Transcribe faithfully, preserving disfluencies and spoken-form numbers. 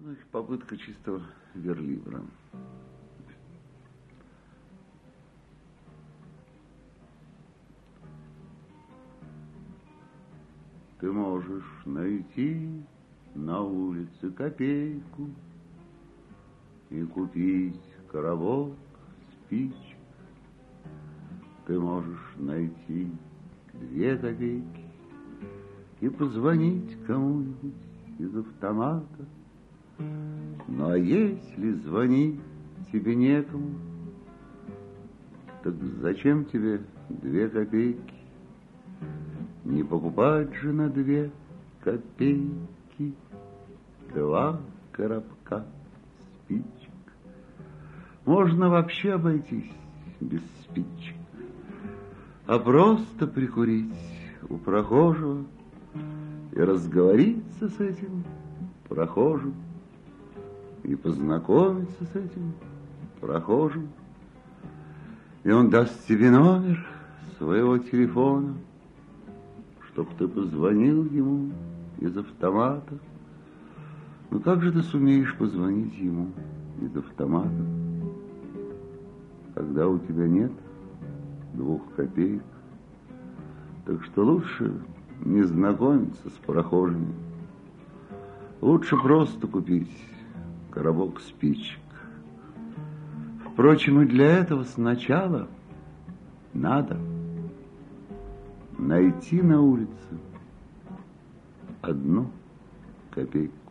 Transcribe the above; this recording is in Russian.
Значит, попытка чистого верлибра. Ты можешь найти на улице копейку и купить коробок спичек. Ты можешь найти две копейки и позвонить кому-нибудь из автомата. Ну, а если звонить тебе некому, так зачем тебе две копейки? Не покупать же на две копейки два коробка спичек. Можно вообще обойтись без спичек, а просто прикурить у прохожего и разговориться с этим прохожим, и познакомиться с этим прохожим. И он даст тебе номер своего телефона, чтоб ты позвонил ему из автомата. Ну как же ты сумеешь позвонить ему из автомата, когда у тебя нет двух копеек? Так что лучше не знакомиться с прохожими. Лучше просто купить коробок спичек. Впрочем, и для этого сначала надо найти на улице одну копейку.